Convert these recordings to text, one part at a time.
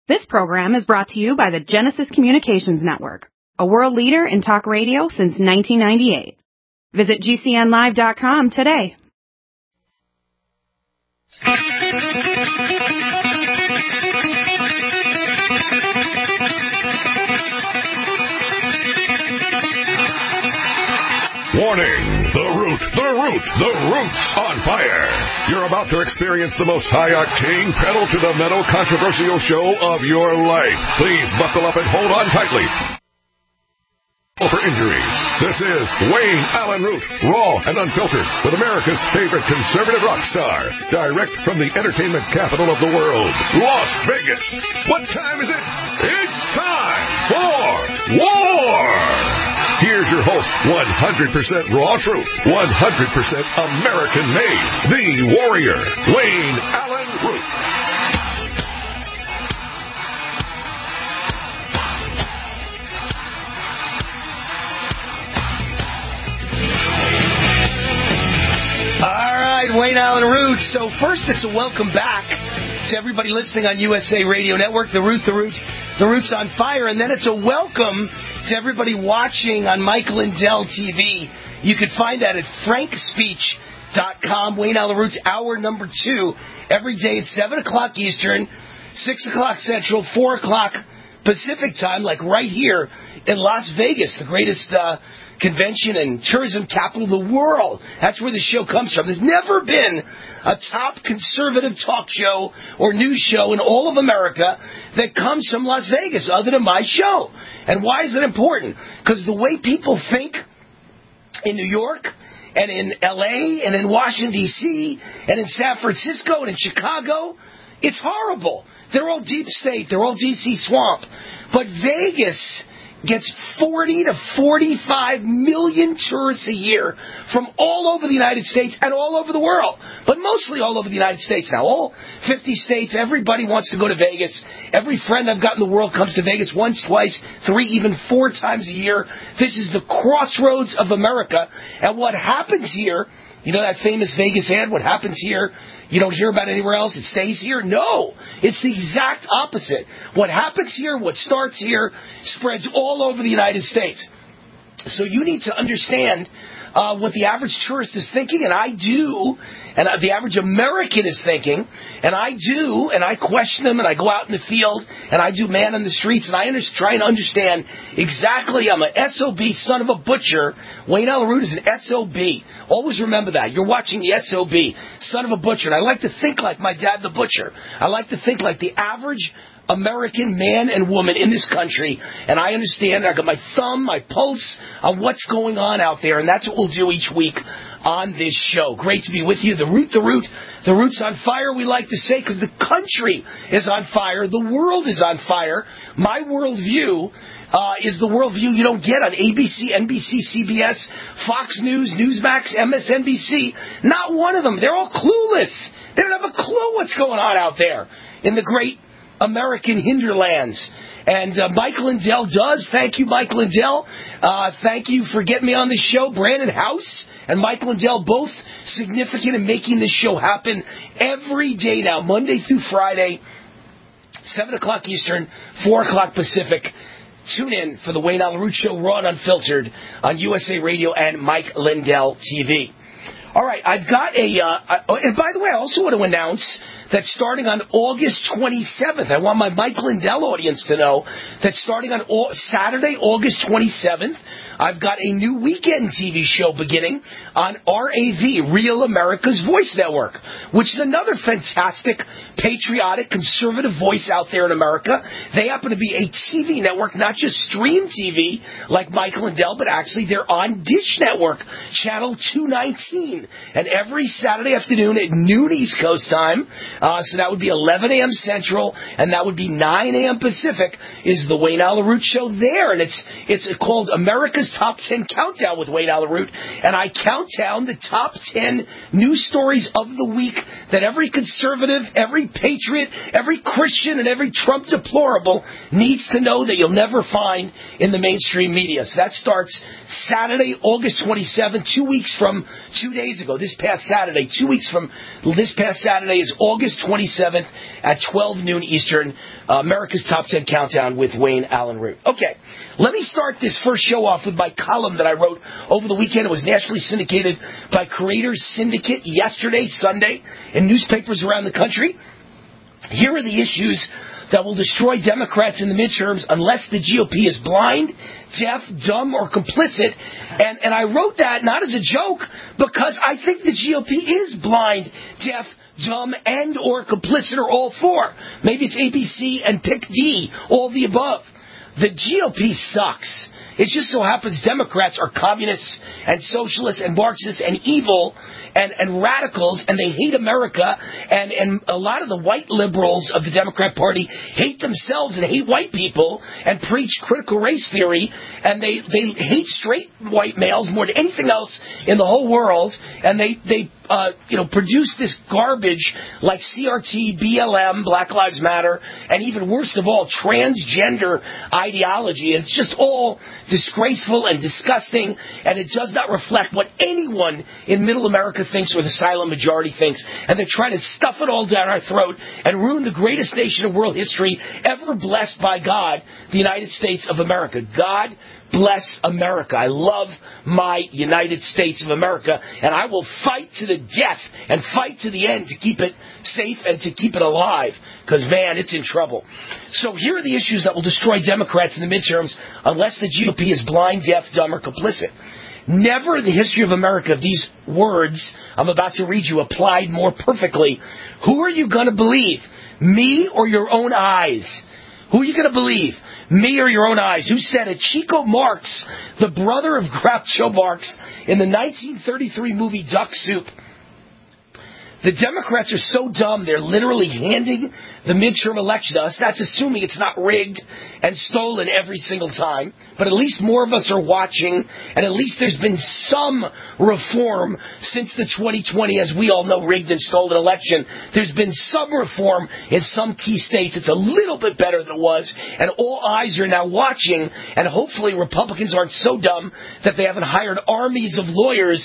This program is brought to you by the Genesis Communications Network, a world leader in talk radio since 1998. Visit GCNlive.com today. Warning! The Root's on fire! You're about to experience the most high-octane, pedal-to-the-metal controversial show of your life. Please buckle up and hold on tightly. For injuries, this is Wayne Allen Root, raw and unfiltered, with America's favorite conservative rock star, direct from the entertainment capital of the world, Las Vegas. What time is it? It's time for war! Here's your host, 100% raw truth, 100% American-made, the warrior, Wayne Allen Root. Wayne Allen Root. So first, it's a welcome back to everybody listening on USA Radio Network, The Root's on fire, and then it's a welcome to everybody watching on Mike Lindell TV. You can find that at frankspeech.com. Wayne Allen Root's hour number 2 every day at 7 o'clock Eastern, 6 o'clock Central, 4 o'clock Pacific time, like right here in Las Vegas, the greatest convention and tourism capital of the world. That's where the show comes from. There's never been a top conservative talk show or news show in all of America that comes from Las Vegas other than my show. And why is it important? Because the way people think in New York and in L.A. and in Washington, D.C. and in San Francisco and in Chicago, it's horrible. They're all deep state. They're all D.C. swamp. But Vegas gets 40 to 45 million tourists a year from all over the United States and all over the world, but mostly all over the United States now. All 50 states, everybody wants to go to Vegas. Every friend I've got in the world comes to Vegas once, twice, 3, even 4 times a year. This is the crossroads of America, and what happens here, you know that famous Vegas ad, what happens here, you don't hear about anywhere else, it stays here? No. It's the exact opposite. What happens here, what starts here, spreads all over the United States. So you need to understand what the average tourist is thinking, and I do, and the average American is thinking, and I do, and I question them, and I go out in the field, and I do man on the streets, and I try and understand exactly. I'm an SOB, son of a butcher. Wayne Allen Root is an SOB. Always remember that. You're watching the SOB, son of a butcher, and I like to think like my dad, the butcher. I like to think like the average American man and woman in this country, and I understand. I got my thumb, my pulse on what's going on out there, and that's what we'll do each week on this show. Great to be with you. The Root's on fire, we like to say, because the country is on fire. The world is on fire. My worldview is the worldview you don't get on ABC, NBC, CBS, Fox News, Newsmax, MSNBC. Not one of them. They're all clueless. They don't have a clue what's going on out there in the great American hinterlands. And Mike Lindell does. Thank you, Mike Lindell. Thank you for getting me on the show. Brandon House and Mike Lindell, both significant in making this show happen every day now, Monday through Friday, 7 o'clock Eastern, 4 o'clock Pacific. Tune in for the Wayne Allen Root Show, raw and unfiltered, on USA Radio and Mike Lindell TV. All right, I've got and by the way, I also want to announce that starting on August 27th, I want my Mike Lindell audience to know that starting on Saturday, August 27th, I've got a new weekend TV show beginning on RAV, Real America's Voice Network, which is another fantastic, patriotic, conservative voice out there in America. They happen to be a TV network, not just stream TV like Mike Lindell, but actually they're on Dish Network, channel 219. And every Saturday afternoon at noon East Coast time, so that would be 11 a.m. Central, and that would be 9 a.m. Pacific, is the Wayne Allen Root Show there. And it's called America's America's Top 10 Countdown with Wayne Allyn Root, and I count down the top 10 news stories of the week that every conservative, every patriot, every Christian, and every Trump deplorable needs to know that you'll never find in the mainstream media. So that starts Saturday, August 27th, 2 weeks from 2 days ago, this past Saturday. 2 weeks from this past Saturday is August 27th at 12 noon Eastern, America's Top 10 Countdown with Wayne Allyn Root. Okay, let me start this first show off with my column that I wrote over the weekend. It was nationally syndicated by Creators Syndicate yesterday, Sunday, in newspapers around the country. Here are the issues that will destroy Democrats in the midterms unless the GOP is blind, deaf, dumb, or complicit. And I wrote that not as a joke, because I think the GOP is blind, deaf, dumb, and or complicit, or all four. Maybe it's ABC and pick D, all the above. The GOP sucks. It just so happens Democrats are communists and socialists and Marxists and evil and radicals, and they hate America, and a lot of the white liberals of the Democrat Party hate themselves and hate white people and preach critical race theory, and they hate straight white males more than anything else in the whole world, and they produce this garbage like CRT, BLM, Black Lives Matter, and even worst of all, transgender ideology. And it's just all disgraceful and disgusting, and it does not reflect what anyone in middle America thinks or the silent majority thinks. And they're trying to stuff it all down our throat and ruin the greatest nation in world history ever blessed by God, the United States of America. God bless America. I love my United States of America, and I will fight to the death and fight to the end to keep it safe and to keep it alive, because, man, it's in trouble. So here are the issues that will destroy Democrats in the midterms unless the GOP is blind, deaf, dumb, or complicit. Never in the history of America have these words I'm about to read you applied more perfectly. Who are you going to believe, me or your own eyes? Who are you going to believe, me or your own eyes? Who said it? Chico Marx, the brother of Groucho Marx, in the 1933 movie Duck Soup. The Democrats are so dumb, they're literally handing the midterm election to us. That's assuming it's not rigged and stolen every single time. But at least more of us are watching, and at least there's been some reform since the 2020, as we all know, rigged and stolen election. There's been some reform in some key states. It's a little bit better than it was, and all eyes are now watching, and hopefully Republicans aren't so dumb that they haven't hired armies of lawyers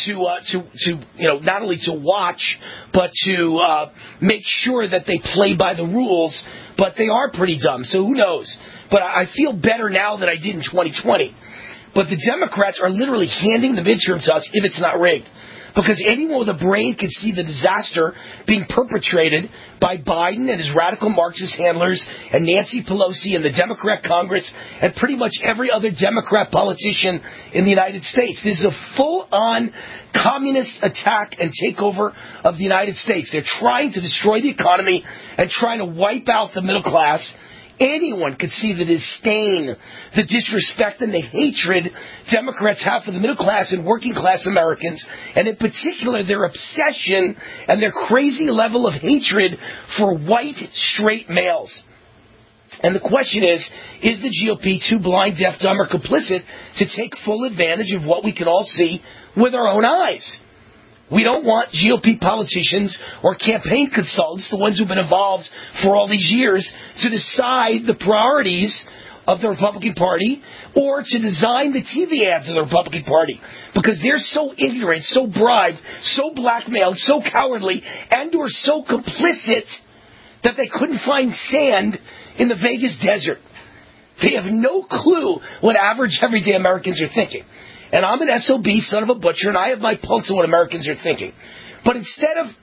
to not only to watch, but to make sure that they play by the rules. But they are pretty dumb, so who knows? But I feel better now than I did in 2020. But the Democrats are literally handing the midterm to us if it's not rigged. Because anyone with a brain can see the disaster being perpetrated by Biden and his radical Marxist handlers and Nancy Pelosi and the Democrat Congress and pretty much every other Democrat politician in the United States. This is a full-on communist attack and takeover of the United States. They're trying to destroy the economy and trying to wipe out the middle class. Anyone could see the disdain, the disrespect, and the hatred Democrats have for the middle class and working class Americans, and in particular their obsession and their crazy level of hatred for white, straight males. And the question is the GOP too blind, deaf, dumb, or complicit to take full advantage of what we can all see with our own eyes? We don't want GOP politicians or campaign consultants, the ones who've been involved for all these years, to decide the priorities of the Republican Party or to design the TV ads of the Republican Party, because they're so ignorant, so bribed, so blackmailed, so cowardly, and or so complicit that they couldn't find sand in the Vegas desert. They have no clue what average everyday Americans are thinking. And I'm an SOB, son of a butcher, and I have my pulse on what Americans are thinking. But instead of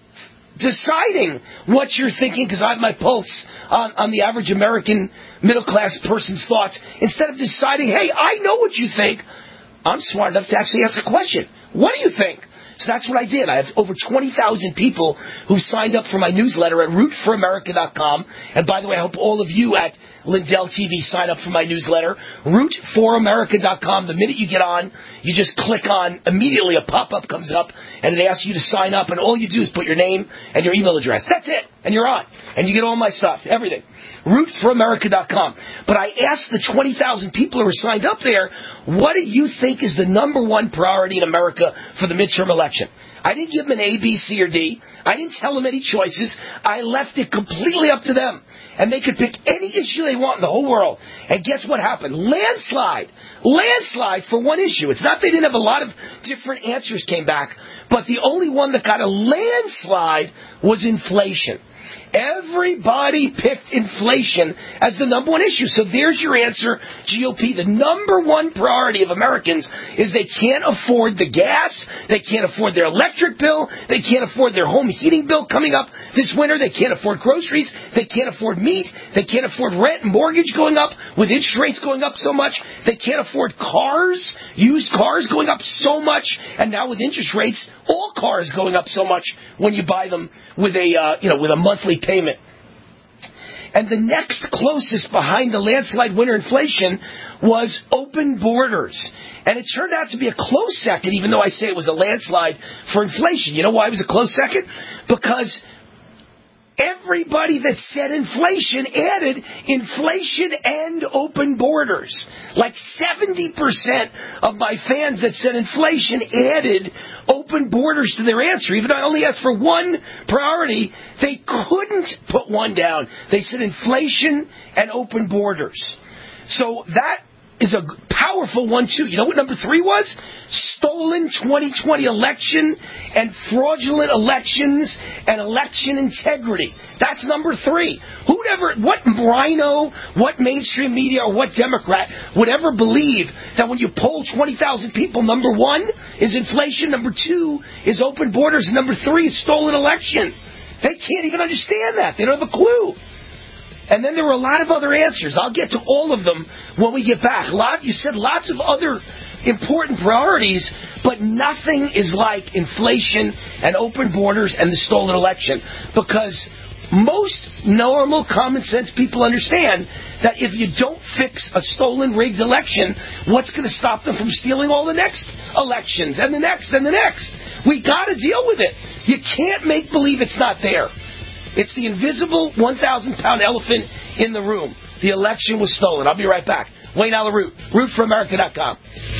deciding what you're thinking, because I have my pulse on the average American middle-class person's thoughts, instead of deciding, hey, I know what you think, I'm smart enough to actually ask a question. What do you think? So that's what I did. I have over 20,000 people who've signed up for my newsletter at rootforamerica.com. And by the way, I hope all of you at Lindell TV sign up for my newsletter. rootforamerica.com. The minute you get on, you just click on, immediately a pop-up comes up, and it asks you to sign up. And all you do is put your name and your email address. That's it. And you're on. And you get all my stuff, everything. RootForAmerica.com. But I asked the 20,000 people who are signed up there, what do you think is the number one priority in America for the midterm election? I didn't give them an A, B, C, or D. I didn't tell them any choices. I left it completely up to them. And they could pick any issue they want in the whole world. And guess what happened? Landslide. Landslide for one issue. It's not they didn't have a lot of different answers came back, but the only one that got a landslide was inflation. Everybody picked inflation as the number one issue. So there's your answer, GOP. The number one priority of Americans is they can't afford the gas, they can't afford their electric bill, they can't afford their home heating bill coming up this winter, they can't afford groceries, they can't afford meat, they can't afford rent and mortgage going up with interest rates going up so much, they can't afford cars, used cars going up so much, and now with interest rates, all cars going up so much when you buy them with a monthly payment. And the next closest behind the landslide winner inflation was open borders. And it turned out to be a close second, even though I say it was a landslide for inflation. You know why it was a close second? Because everybody that said inflation added inflation and open borders. Like 70% of my fans that said inflation added open borders to their answer. Even though I only asked for one priority, they couldn't put one down. They said inflation and open borders. So that is a powerful one, too. You know what number 3 was? Stolen 2020 election and fraudulent elections and election integrity. That's number 3. What rhino, what mainstream media, or what Democrat would ever believe that when you poll 20,000 people, number 1 is inflation, number 2 is open borders, and number 3 is stolen election? They can't even understand that. They don't have a clue. And then there were a lot of other answers. I'll get to all of them when we get back. You said lots of other important priorities, but nothing is like inflation and open borders and the stolen election. Because most normal, common sense people understand that if you don't fix a stolen, rigged election, what's going to stop them from stealing all the next elections and the next and the next? We got to deal with it. You can't make believe it's not there. It's the invisible 1,000-pound elephant in the room. The election was stolen. I'll be right back. Wayne Allyn Root, RootForAmerica.com.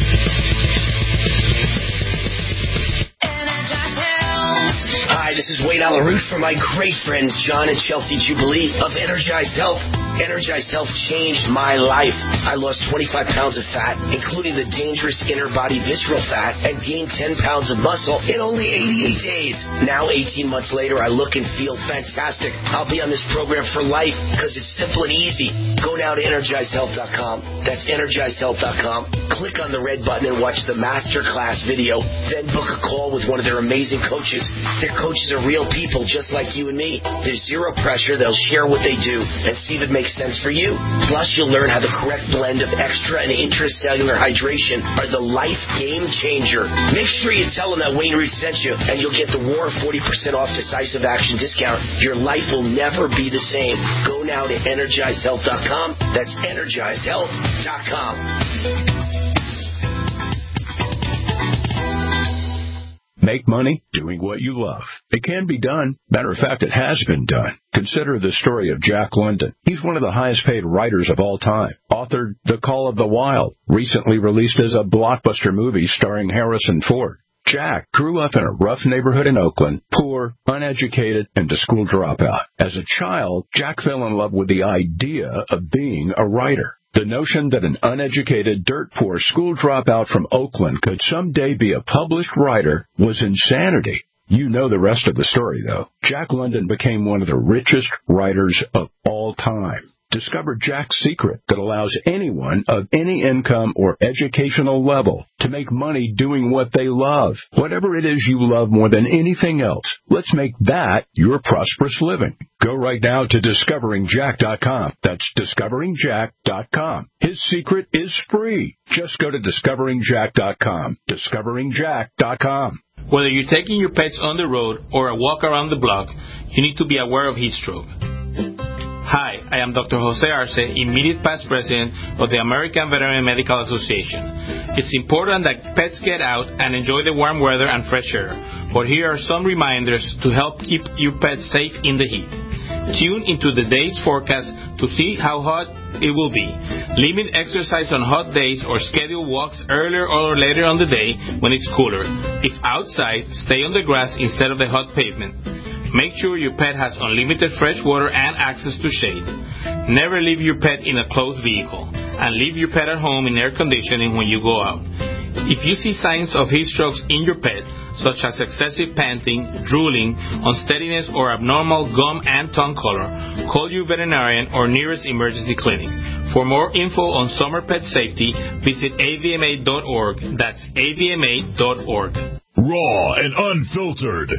Hi, this is Wayne Allyn Root from my great friends John and Chelsea Jubilee of Energized Health. Energized Health changed my life. I lost 25 pounds of fat, including the dangerous inner body visceral fat, and gained 10 pounds of muscle in only 88 days. Now, 18 months later, I look and feel fantastic. I'll be on this program for life because it's simple and easy. Go now to EnergizedHealth.com. That's EnergizedHealth.com. Click on the red button and watch the masterclass video. Then book a call with one of their amazing coaches. Their coaches are real people just like you and me. There's zero pressure. They'll share what they do and see if it makes sense for you. Plus, you'll learn how the correct blend of extra and intracellular hydration are the life game changer. Make sure you tell them that Wayne Root sent you, and you'll get the WAR 40% off decisive action discount. Your life will never be the same. Go now to EnergizedHealth.com. That's EnergizedHealth.com. Make money doing what you love. It can be done. Matter of fact, it has been done. Consider the story of Jack London. He's one of the highest paid writers of all time. Authored The Call of the Wild, recently released as a blockbuster movie starring Harrison Ford. Jack grew up in a rough neighborhood in Oakland, poor, uneducated, and a school dropout. As a child, Jack fell in love with the idea of being a writer. The notion that an uneducated, dirt-poor school dropout from Oakland could someday be a published writer was insanity. You know the rest of the story, though. Jack London became one of the richest writers of all time. Discover Jack's secret that allows anyone of any income or educational level to make money doing what they love. Whatever it is you love more than anything else, let's make that your prosperous living. Go right now to DiscoveringJack.com. That's DiscoveringJack.com. His secret is free. Just go to DiscoveringJack.com. DiscoveringJack.com. Whether you're taking your pets on the road or a walk around the block, you need to be aware of heat stroke. Hi, I am Dr. Jose Arce, immediate past president of the American Veterinary Medical Association. It's important that pets get out and enjoy the warm weather and fresh air, but here are some reminders to help keep your pets safe in the heat. Tune into the day's forecast to see how hot it will be. Limit exercise on hot days or schedule walks earlier or later on the day when it's cooler. If outside, stay on the grass instead of the hot pavement. Make sure your pet has unlimited fresh water and access to shade. Never leave your pet in a closed vehicle, and leave your pet at home in air conditioning when you go out. If you see signs of heat strokes in your pet, such as excessive panting, drooling, unsteadiness, or abnormal gum and tongue color, call your veterinarian or nearest emergency clinic. For more info on summer pet safety, visit avma.org. That's avma.org. Raw and unfiltered.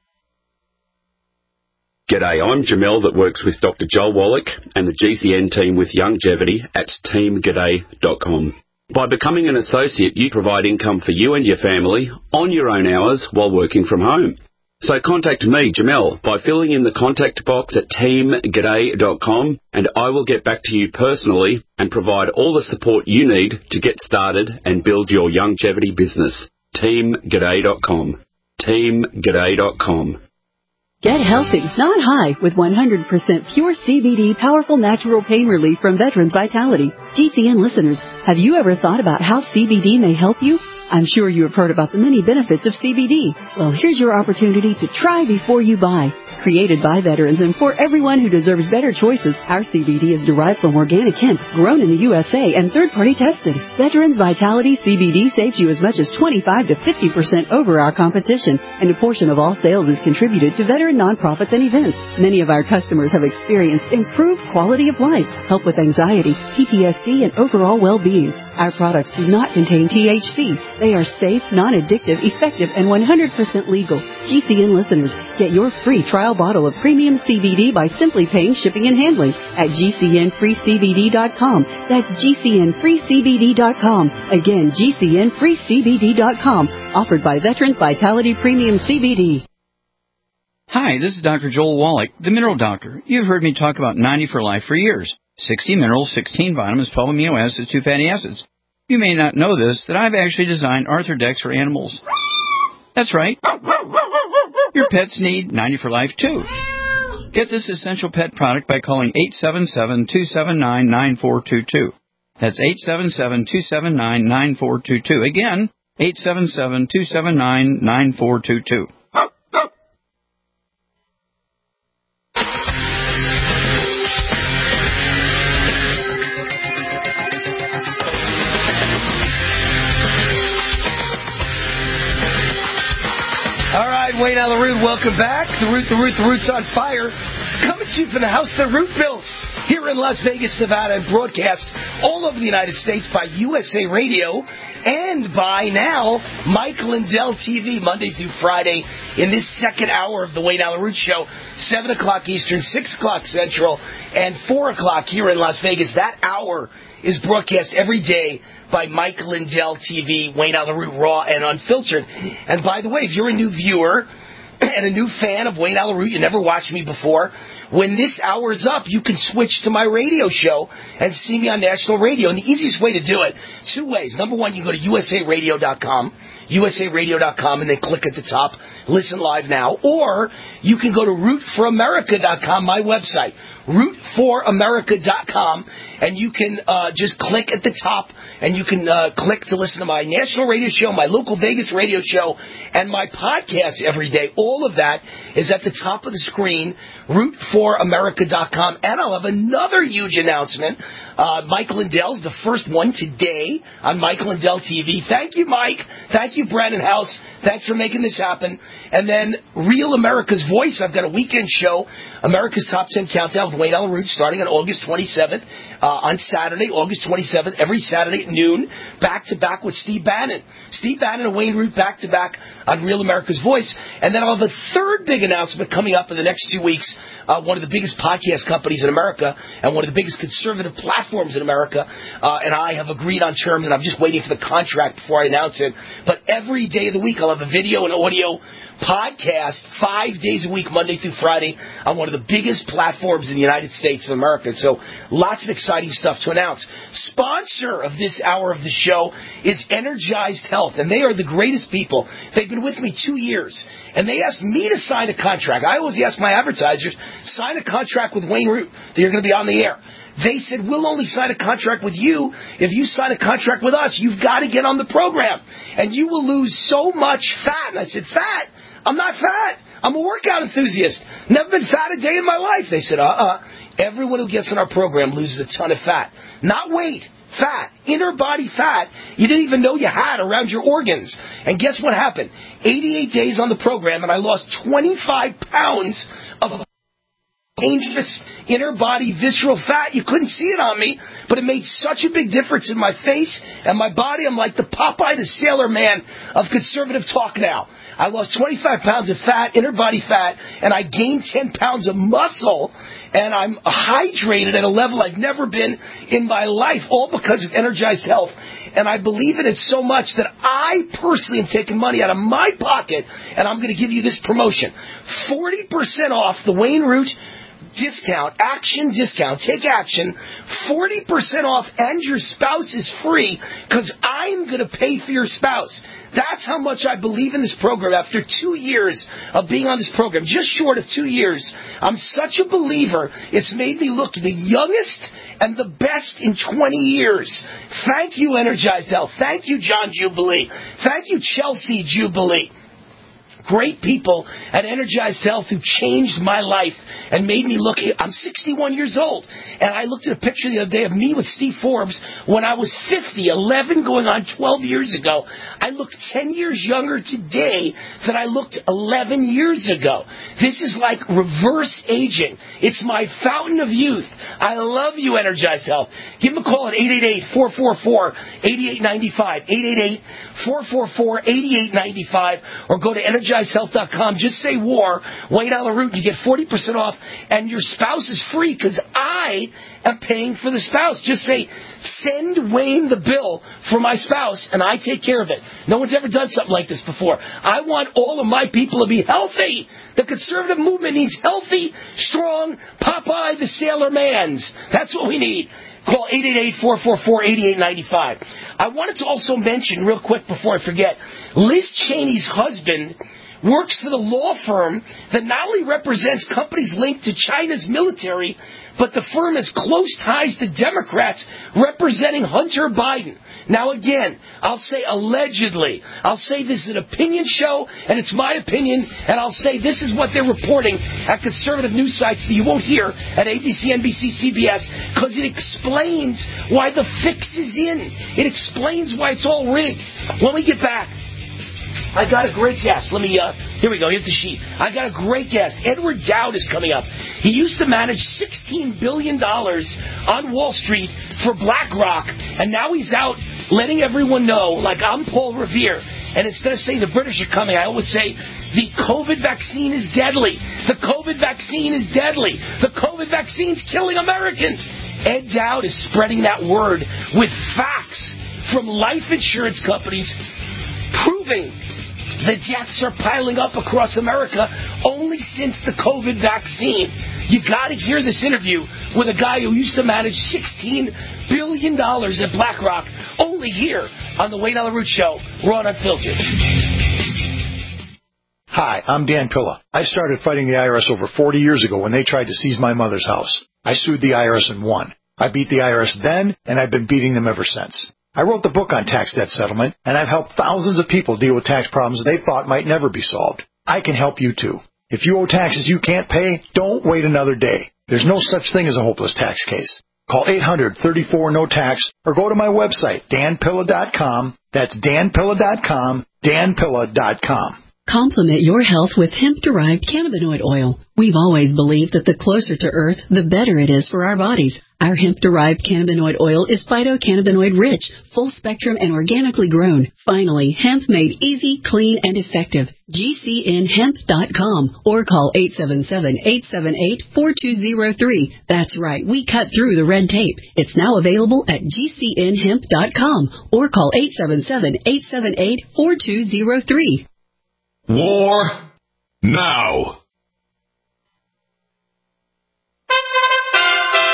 G'day, I'm Jamel that works with Dr. Joel Wallach and the GCN team with Longevity at teamg'day.com. By becoming an associate, you provide income for you and your family on your own hours while working from home. So contact me, Jamel, by filling in the contact box at teamg'day.com, and I will get back to you personally and provide all the support you need to get started and build your longevity business. teamg'day.com. teamg'day.com. Get healthy, not high, with 100% pure CBD powerful natural pain relief from Veterans Vitality. GCN listeners, have you ever thought about how CBD may help you? I'm sure you have heard about the many benefits of CBD. Well, here's your opportunity to try before you buy. Created by veterans and for everyone who deserves better choices, our CBD is derived from organic hemp, grown in the USA, and third-party tested. Veterans Vitality CBD saves you as much as 25 to 50% over our competition, and a portion of all sales is contributed to veteran nonprofits and events. Many of our customers have experienced improved quality of life, help with anxiety, PTSD, and overall well-being. Our products do not contain THC. They are safe, non-addictive, effective, and 100% legal. GCN listeners, get your free trial bottle of premium CBD by simply paying shipping and handling at GCNFreeCBD.com. That's GCNFreeCBD.com. Again, GCNFreeCBD.com. Offered by Veterans Vitality Premium CBD. Hi, this is Dr. Joel Wallach, the Mineral Doctor. You've heard me talk about 90 for Life for years. 60 minerals, 16 vitamins, 12 amino acids, 2 fatty acids. You may not know this, that I've actually designed Arthrodex for animals. That's right. Your pets need 90 for Life, too. Get this essential pet product by calling 877-279-9422. That's 877-279-9422. Again, 877-279-9422. Wayne Allyn Root, welcome back. The Root's on fire. Coming to you from the house that Root built here in Las Vegas, Nevada, and broadcast all over the United States by USA Radio and by now Mike Lindell TV, Monday through Friday in this second hour of the Wayne Allyn Root Show, 7 o'clock Eastern, 6 o'clock Central, and 4 o'clock here in Las Vegas. That hour is broadcast every day by Mike Lindell TV, Wayne Allyn Root, raw and unfiltered. And by the way, if you're a new viewer and a new fan of Wayne Allyn Root, you never watched me before, when this hour's up, you can switch to my radio show and see me on national radio. And the easiest way to do it, 2 ways. Number one, you go to usaradio.com, and then click at the top, listen live now. Or you can go to rootforamerica.com, my website, rootforamerica.com, and you can just click at the top, and you can click to listen to my national radio show, my local Vegas radio show, and my podcast every day. All of that is at the top of the screen, rootforamerica.com. And I'll have another huge announcement. Mike Lindell's the first one today on Mike Lindell TV. Thank you, Mike. Thank you, Brandon House. Thanks for making this happen. And then Real America's Voice. I've got a weekend show, America's Top 10 Countdown with Wayne Allyn Root, starting on August 27th. On Saturday, August 27th, every Saturday at noon, back-to-back with Steve Bannon. Steve Bannon and Wayne Root back-to-back on Real America's Voice. And then I'll have a third big announcement coming up in the next 2 weeks. One of the biggest podcast companies in America and one of the biggest conservative platforms in America. And I have agreed on terms, and I'm just waiting for the contract before I announce it. But every day of the week, I'll have a video and audio podcast 5 days a week, Monday through Friday, on one of the biggest platforms in the United States of America. So lots of exciting stuff to announce. Sponsor of this hour of the show is Energized Health, and they are the greatest people. They've been with me 2 years, and they asked me to sign a contract. I always ask my advertisers, sign a contract with Wayne Root that you're going to be on the air. They said, we'll only sign a contract with you if you sign a contract with us. You've got to get on the program, and you will lose so much fat. And I said, fat? I'm not fat. I'm a workout enthusiast. Never been fat a day in my life. They said, everyone who gets on our program loses a ton of fat. Not weight, fat, inner body fat you didn't even know you had around your organs. And guess what happened? 88 days on the program, and I lost 25 pounds of dangerous inner body visceral fat. You couldn't see it on me, but it made such a big difference in my face and my body. I'm like the Popeye the Sailor Man of conservative talk now. I lost 25 pounds of fat, inner body fat, and I gained 10 pounds of muscle, and I'm hydrated at a level I've never been in my life, all because of Energized Health. And I believe in it so much that I personally am taking money out of my pocket, and I'm going to give you this promotion. 40% off the Wayne Root discount, action discount, take action, 40% off, and your spouse is free because I'm going to pay for your spouse. That's how much I believe in this program. After 2 years of being on this program, just short of 2 years, I'm such a believer, it's made me look the youngest and the best in 20 years. Thank you, Energized Health. Thank you, John Jubilee. Thank you, Chelsea Jubilee. Great people at Energized Health who changed my life and made me look. I'm 61 years old, and I looked at a picture the other day of me with Steve Forbes when I was 50, 11 going on 12 years ago. I look 10 years younger today than I looked 11 years ago. This is like reverse aging. It's my fountain of youth. I love you, Energized Health. Give them a call at 888-444-8895, 888-444-8895, or go to EnergizedHealth.com. Just say war, Wayne Allyn Root, you get 40% off, and your spouse is free because I am paying for the spouse. Just say, send Wayne the bill for my spouse, and I take care of it. No one's ever done something like this before. I want all of my people to be healthy. The conservative movement needs healthy, strong, Popeye the Sailor Mans. That's what we need. Call 888-444-8895. I wanted to also mention real quick before I forget, Liz Cheney's husband works for the law firm that not only represents companies linked to China's military, but the firm has close ties to Democrats representing Hunter Biden. Now again, I'll say allegedly. I'll say this is an opinion show, and it's my opinion, and I'll say this is what they're reporting at conservative news sites that you won't hear at ABC, NBC, CBS, because it explains why the fix is in. It explains why it's all rigged. When we get back, I got a great guest. Here we go. Here's the sheet. I got a great guest. Edward Dowd is coming up. He used to manage $16 billion on Wall Street for BlackRock, and now he's out letting everyone know, like I'm Paul Revere, and instead of saying the British are coming, I always say the COVID vaccine is deadly. The COVID vaccine is deadly. The COVID vaccine's killing Americans. Ed Dowd is spreading that word with facts from life insurance companies proving the deaths are piling up across America only since the COVID vaccine. You got to hear this interview with a guy who used to manage $16 billion at BlackRock, only here on the Wayne Allyn Root Show. We're on Unfiltered. Hi, I'm Dan Pilla. I started fighting the IRS over 40 years ago when they tried to seize my mother's house. I sued the IRS and won. I beat the IRS then, and I've been beating them ever since. I wrote the book on tax debt settlement, and I've helped thousands of people deal with tax problems they thought might never be solved. I can help you too. If you owe taxes you can't pay, don't wait another day. There's no such thing as a hopeless tax case. Call 800-34-NO-TAX or go to my website, danpilla.com. That's danpilla.com, danpilla.com. Complement your health with hemp-derived cannabinoid oil. We've always believed that the closer to Earth, the better it is for our bodies. Our hemp-derived cannabinoid oil is phytocannabinoid-rich, full-spectrum, and organically grown. Finally, hemp made easy, clean, and effective. GCNhemp.com or call 877-878-4203. That's right, we cut through the red tape. It's now available at GCNhemp.com or call 877-878-4203. War now.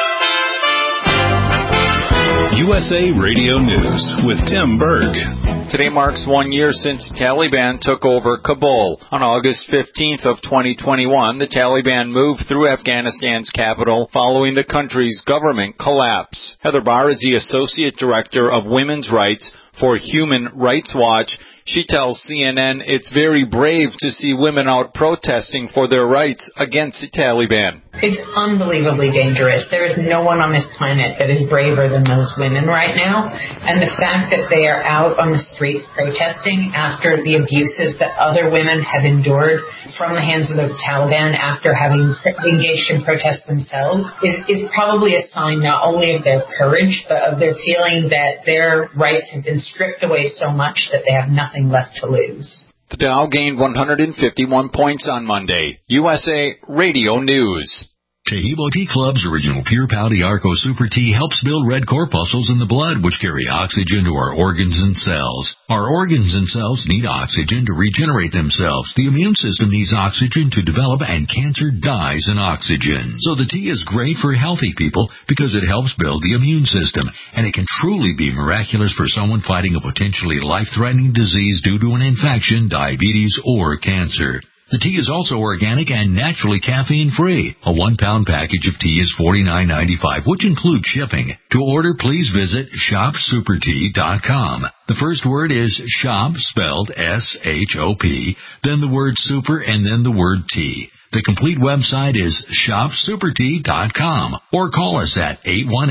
USA Radio News with Tim Berg. Today marks 1 year since the Taliban took over Kabul. On August 15th of 2021, the Taliban moved through Afghanistan's capital following the country's government collapse. Heather Barr is the Associate Director of Women's Rights for Human Rights Watch. She tells CNN it's very brave to see women out protesting for their rights against the Taliban. It's unbelievably dangerous. There is no one on this planet that is braver than those women right now. And the fact that they are out on the streets protesting after the abuses that other women have endured from the hands of the Taliban after having engaged in protests themselves is probably a sign not only of their courage, but of their feeling that their rights have been stripped away so much that they have nothing left to lose. The Dow gained 151 points on Monday. USA Radio News. Taheebo Tea Club's original Pure Pau Arco Super Tea helps build red corpuscles in the blood, which carry oxygen to our organs and cells. Our organs and cells need oxygen to regenerate themselves. The immune system needs oxygen to develop, and cancer dies in oxygen. So the tea is great for healthy people because it helps build the immune system, and it can truly be miraculous for someone fighting a potentially life-threatening disease due to an infection, diabetes, or cancer. The tea is also organic and naturally caffeine-free. A 1-pound package of tea is $49.95, which includes shipping. To order, please visit shopsupertea.com. The first word is shop, spelled S-H-O-P, then the word super, and then the word tea. The complete website is shopsupertea.com, or call us at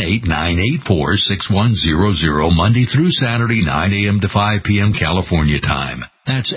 818-984-6100 Monday through Saturday, 9 a.m. to 5 p.m. California time. That's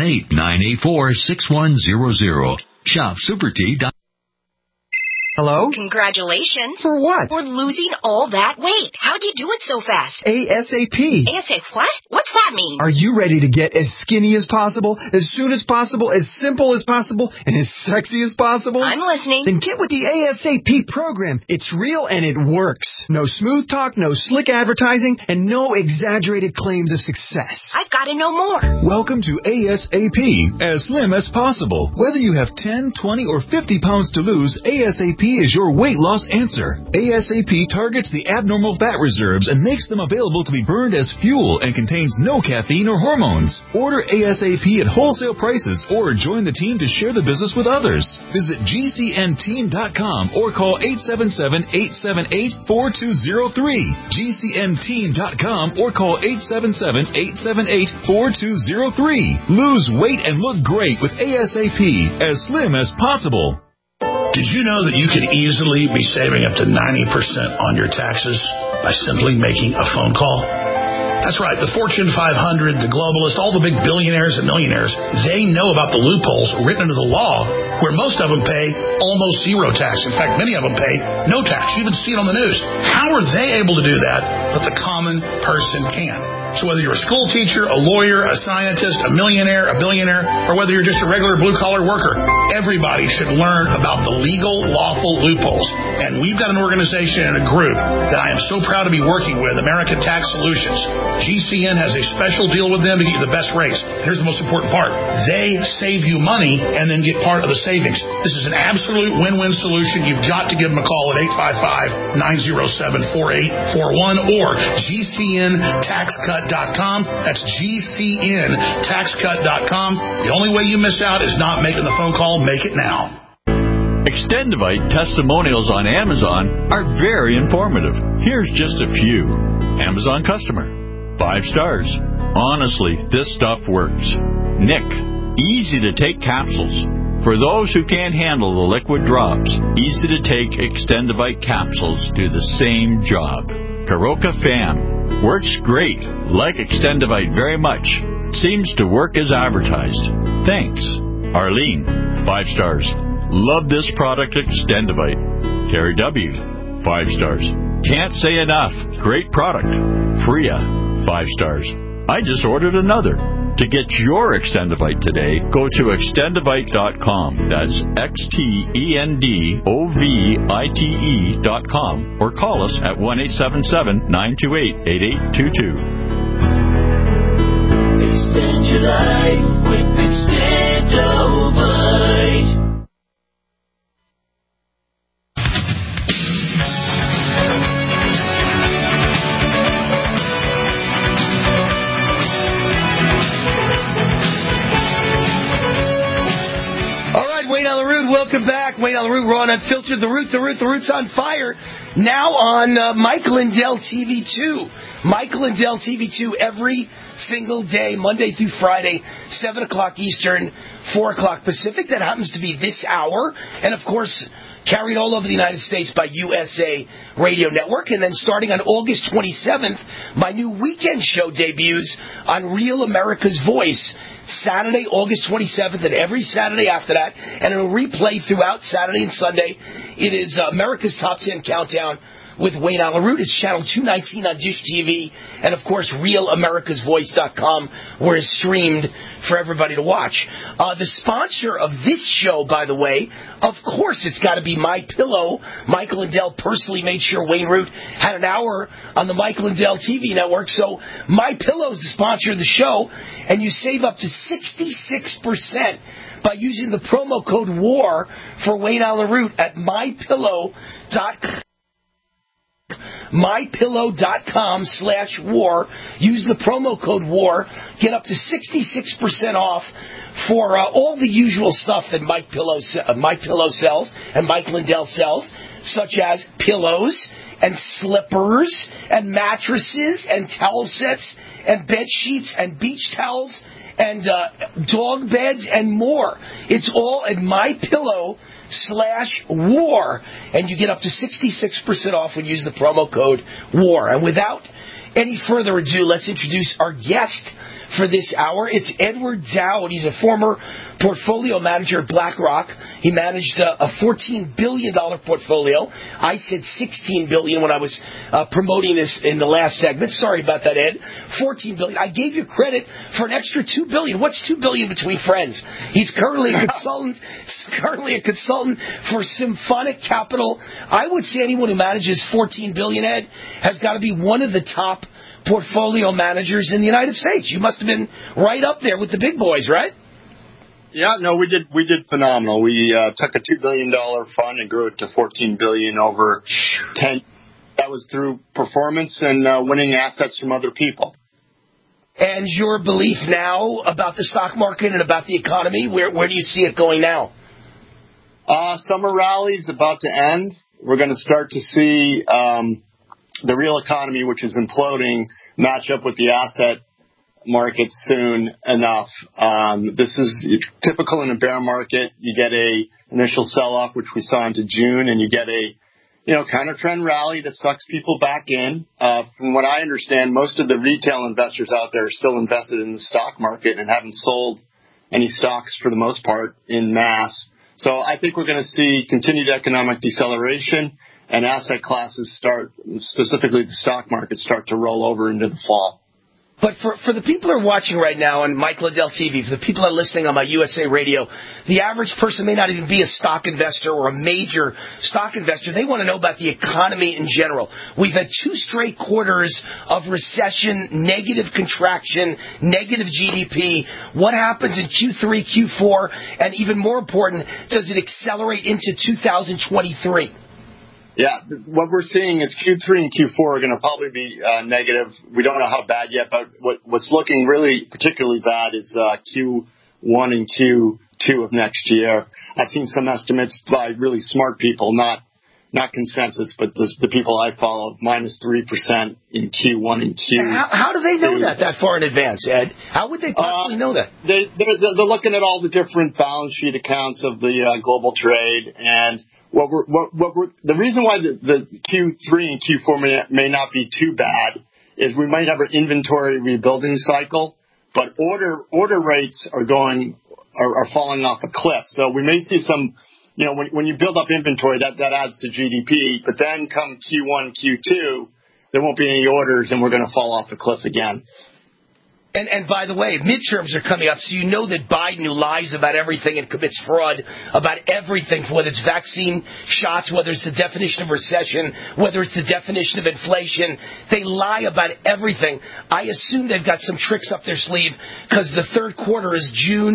818-984-6100. Shopsupertea.com. Hello? Congratulations. For what? For losing all that weight. How'd you do it so fast? ASAP. ASAP what? What's that mean? Are you ready to get as skinny as possible, as soon as possible, as simple as possible, and as sexy as possible? I'm listening. Then get with the ASAP program. It's real and it works. No smooth talk, no slick advertising, and no exaggerated claims of success. I've got to know more. Welcome to ASAP, as slim as possible. Whether you have 10, 20, or 50 pounds to lose, ASAP is your weight loss answer. ASAP targets the abnormal fat reserves and makes them available to be burned as fuel and contains no caffeine or hormones. Order ASAP at wholesale prices or join the team to share the business with others. Visit GCNteam.com or call 877-878-4203. GCNteam.com or call 877-878-4203. Lose weight and look great with ASAP, as slim as possible. Did you know that you could easily be saving up to 90% on your taxes by simply making a phone call? That's right. The Fortune 500, the globalists, all the big billionaires and millionaires, they know about the loopholes written into the law where most of them pay almost zero tax. In fact, many of them pay no tax. You even see it on the news. How are they able to do that, but the common person can't? So whether you're a school teacher, a lawyer, a scientist, a millionaire, a billionaire, or whether you're just a regular blue-collar worker, everybody should learn about the legal, lawful loopholes. And we've got an organization and a group that I am so proud to be working with, American Tax Solutions. GCN has a special deal with them to get you the best rates. Here's the most important part. They save you money and then get part of the savings. This is an absolute win-win solution. You've got to give them a call at 855-907-4841 or GCNTaxCut.com. That's GCNTaxCut.com. The only way you miss out is not making the phone call. Make it now. Extendivite testimonials on Amazon are very informative. Here's just a few. Amazon customer. 5 stars. Honestly, this stuff works. Nick. Easy to take capsules. For those who can't handle the liquid drops, easy to take Extendivite capsules do the same job. Karoka Fam. Works great. Like Extendivite very much. Seems to work as advertised. Thanks. Arlene. 5 stars. Love this product Extendivite. Terry W. 5 stars. Can't say enough. Great product. Freya. 5 stars. I just ordered another. To get your Extendivite today, go to Extendivite.com. That's XTENDOVITE.com or call us at 1-877-928-8822. Extend your life with Extendovite. back. Wayne Allyn Root, Raw and Unfiltered. The Root's on fire. Now on Mike Lindell TV 2. Mike Lindell TV 2 every single day, Monday through Friday, 7 o'clock Eastern, 4 o'clock Pacific. That happens to be this hour. And, of course, carried all over the United States by USA Radio Network. And then starting on August 27th, my new weekend show debuts on Real America's Voice, Saturday, August 27th, and every Saturday after that. And it'll replay throughout Saturday and Sunday. It is America's Top 10 Countdown with Wayne Allyn Root. It's channel 219 on Dish TV, and of course RealAmericasVoice.com, where it's streamed for everybody to watch. The sponsor of this show, by the way, of course it's got to be MyPillow. Michael Lindell personally made sure Wayne Root had an hour on the Mike Lindell TV network, so MyPillow is the sponsor of the show, and you save up to 66% by using the promo code WAR for Wayne Allyn Root at MyPillow.com. MyPillow.com/war. Use the promo code WAR. Get up to 66% off for all the usual stuff that MyPillow sells and Mike Lindell sells, such as pillows and slippers and mattresses and towel sets and bed sheets and beach towels and dog beds and more. It's all at MyPillow/war, and you get up to 66% off when you use the promo code WAR. And without any further ado, let's introduce our guest for this hour. It's Edward Dowd. He's a former portfolio manager at BlackRock. He managed a $14 billion portfolio. I said $16 billion when I was promoting this in the last segment. Sorry about that, Ed. $14 billion. I gave you credit for an extra $2 billion. What's $2 billion between friends? He's currently a consultant for Symphonic Capital. I would say anyone who manages $14 billion, Ed, has got to be one of the top portfolio managers in the United States. You must have been right up there with the big boys, right? Yeah, no, we did phenomenal. We took a $2 billion fund and grew it to $14 billion over 10. That was through performance and winning assets from other people. And your belief now about the stock market and about the economy, where do you see it going now? Summer rally's about to end. We're going to start to see the real economy, which is imploding, match up with the asset market soon enough. This is typical in a bear market. You get a initial sell-off, which we saw into June, and you get a counter trend rally that sucks people back in. From what I understand, most of the retail investors out there are still invested in the stock market and haven't sold any stocks for the most part in mass. So I think we're going to see continued economic deceleration and asset classes start, specifically the stock market, start to roll over into the fall. But for the people who are watching right now on Mike Lindell TV, for the people that are listening on my USA Radio, the average person may not even be a stock investor or a major stock investor. They want to know about the economy in general. We've had 2 straight quarters of recession, negative contraction, negative GDP. What happens in Q3, Q4, and even more important, does it accelerate into 2023? Yeah, what we're seeing is Q3 and Q4 are going to probably be negative. We don't know how bad yet, but what's looking really particularly bad is Q1 and Q2 of next year. I've seen some estimates by really smart people, not consensus, but the people I follow, -3% in Q1 and Q2. How do they know that far in advance, Ed? How would they possibly know that? They're looking at all the different balance sheet accounts of the global trade, and the reason why the Q3 and Q4 may not be too bad is we might have an inventory rebuilding cycle, but order rates are falling off a cliff. So we may see some, when you build up inventory, that adds to GDP, but then come Q1, Q2, there won't be any orders and we're going to fall off a cliff again. And by the way, midterms are coming up, so you know that Biden, who lies about everything and commits fraud about everything, whether it's vaccine shots, whether it's the definition of recession, whether it's the definition of inflation, they lie about everything. I assume they've got some tricks up their sleeve because the third quarter is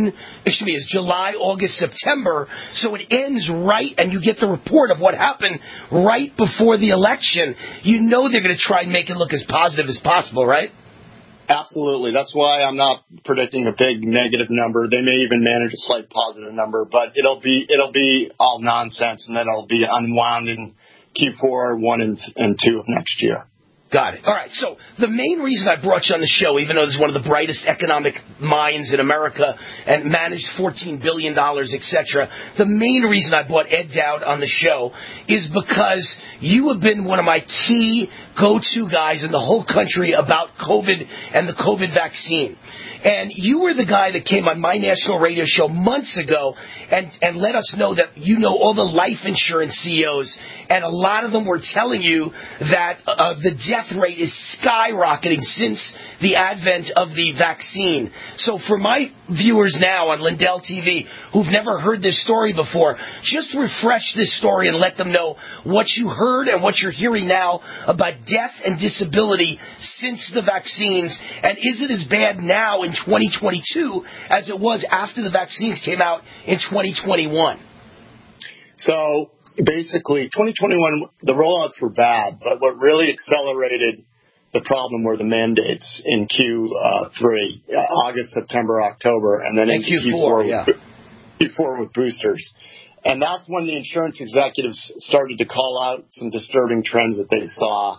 July, August, September, so it ends right, and you get the report of what happened right before the election. You know they're going to try and make it look as positive as possible, right? Absolutely. That's why I'm not predicting a big negative number. They may even manage a slight positive number, but it'll be all nonsense, and then it'll be unwound in Q4, 1 and 2 of next year. Got it. All right. So the main reason I brought you on the show, even though this is one of the brightest economic minds in America and managed $14 billion, etc., the main reason I brought Ed Dowd on the show is because you have been one of my key go-to guys in the whole country about COVID and the COVID vaccine. And you were the guy that came on my national radio show months ago and let us know that you know all the life insurance CEOs, and a lot of them were telling you that the death rate is skyrocketing since the advent of the vaccine. So for my viewers now on Lindell TV who've never heard this story before, just refresh this story and let them know what you heard and what you're hearing now about death and disability since the vaccines, and is it as bad now in 2022 as it was after the vaccines came out in 2021? So basically, 2021, the rollouts were bad, but what really accelerated the problem were the mandates in Q3, August, September, October, and then in Q4 with boosters. And that's when the insurance executives started to call out some disturbing trends that they saw.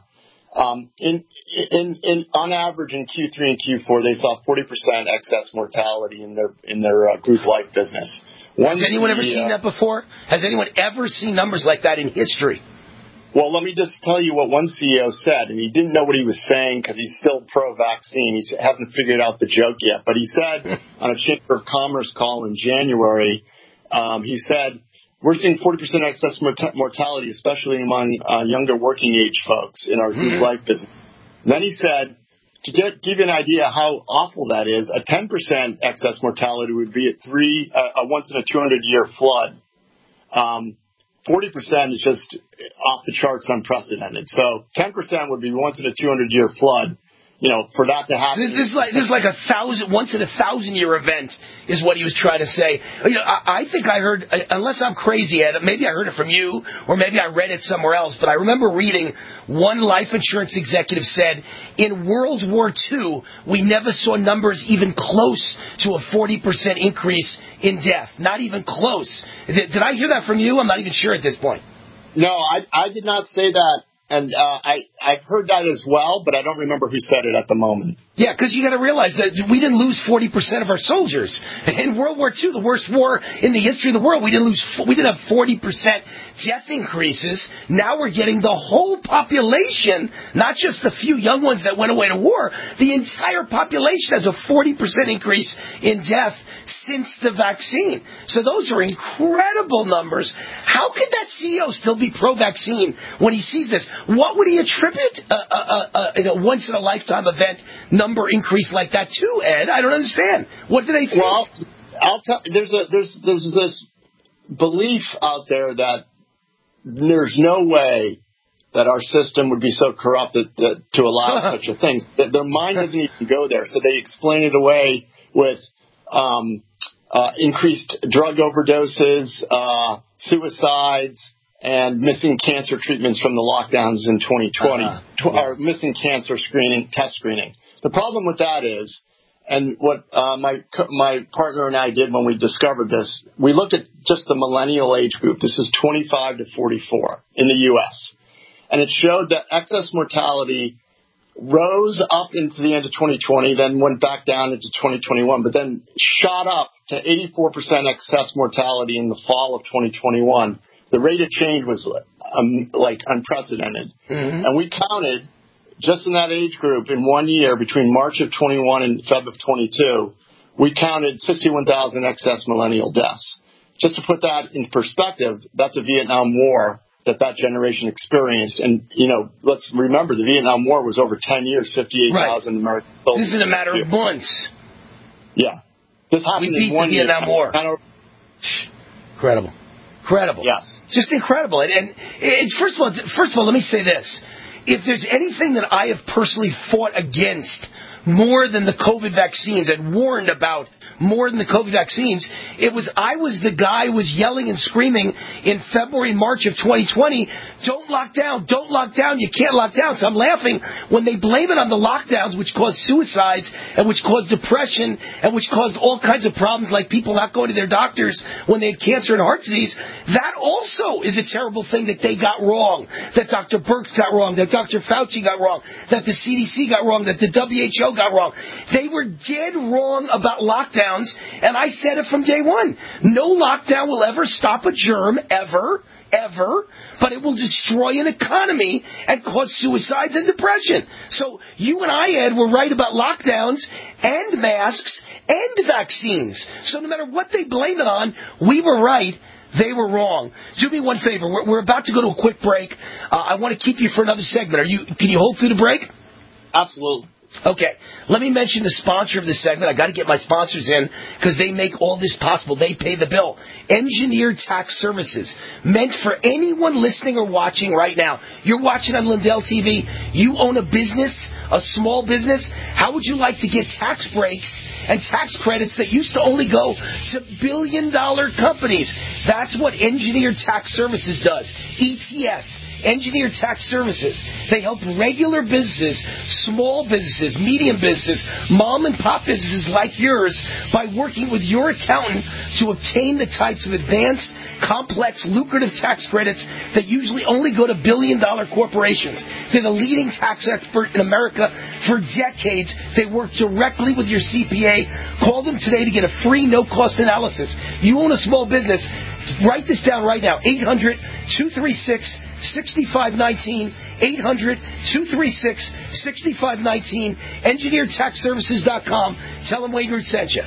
On average in Q3 and Q4, they saw 40% excess mortality in their group life business. Has anyone ever seen that before? Has anyone ever seen numbers like that in history? Well, let me just tell you what one CEO said, and he didn't know what he was saying because he's still pro-vaccine. He hasn't figured out the joke yet. But he said on a Chamber of Commerce call in January, he said, we're seeing 40% excess mortality, especially among younger working age folks in our group life business. And then he said, to give you an idea how awful that is, a 10% excess mortality would be a once in a 200-year flood. 40% is just off the charts, unprecedented. So 10% would be once in a 200-year flood. You know, for that to happen. This is like once in a 1,000-year event is what he was trying to say. You know, I think I heard, unless I'm crazy, Ed, maybe I heard it from you or maybe I read it somewhere else, but I remember reading one life insurance executive said, in World War II, we never saw numbers even close to a 40% increase in death. Not even close. Did I hear that from you? I'm not even sure at this point. No, I did not say that. And I've heard that as well, but I don't remember who said it at the moment. Yeah, because you got to realize that we didn't lose 40% of our soldiers. In World War II, the worst war in the history of the world, we didn't have 40% death increases. Now we're getting the whole population, not just the few young ones that went away to war. The entire population has a 40% increase in death since the vaccine. So those are incredible numbers. How could that CEO still be pro-vaccine when he sees this? What would he attribute a once-in-a-lifetime event number increase like that to, Ed? I don't understand. What do they think? Well, I'll tell you, there's this belief out there that there's no way that our system would be so corrupt that to allow such a thing. Their mind doesn't even go there, so they explain it away with increased drug overdoses, suicides, and missing cancer treatments from the lockdowns in 2020, or missing cancer test screening. The problem with that is, and what my partner and I did when we discovered this, we looked at just the millennial age group. This is 25 to 44 in the U.S. And it showed that excess mortality rose up into the end of 2020, then went back down into 2021, but then shot up to 84% excess mortality in the fall of 2021. The rate of change was like unprecedented. And we counted, just in that age group, in 1 year, between March of 21 and Feb of 22, we counted 61,000 excess millennial deaths. Just to put that in perspective, that's a Vietnam War that generation experienced. And, you know, let's remember, the Vietnam War was over 10 years, 58,000 American soldiers. This is in a matter of months. Yeah. This happened in 1 year. We beat the Vietnam War. Incredible. Incredible. Yes. Just incredible. And first of all, let me say this. If there's anything that I have personally fought against more than the COVID vaccines and warned about more than the COVID vaccines. I was the guy who was yelling and screaming in February, March of 2020, don't lock down, you can't lock down. So I'm laughing when they blame it on the lockdowns, which caused suicides and which caused depression and which caused all kinds of problems like people not going to their doctors when they had cancer and heart disease. That also is a terrible thing that they got wrong, that Dr. Birx got wrong, that Dr. Fauci got wrong, that the CDC got wrong, that the WHO got wrong. They were dead wrong about lockdowns, and I said it from day one. No lockdown will ever stop a germ, ever, but it will destroy an economy and cause suicides and depression. So you and I, Ed, were right about lockdowns and masks and vaccines. So no matter what they blame it on, we were right. They were wrong. Do me one favor. We're about to go to a quick break. I want to keep you for another segment. Can you hold through the break? Absolutely. Okay, let me mention the sponsor of this segment. I got to get my sponsors in because they make all this possible. They pay the bill. Engineered Tax Services, meant for anyone listening or watching right now. You're watching on Lindell TV. You own a business, a small business. How would you like to get tax breaks and tax credits that used to only go to billion-dollar companies? That's what Engineered Tax Services does. ETS. Engineered Tax Services. They help regular businesses, small businesses, medium businesses, mom and pop businesses like yours by working with your accountant to obtain the types of advanced, complex, lucrative tax credits that usually only go to billion-dollar corporations. They're the leading tax expert in America for decades. They work directly with your CPA. Call them today to get a free, no-cost analysis. You own a small business. Write this down right now. 800-236-6519. 800-236-6519. EngineeredTaxServices.com. Tell them Wayne Root sent you.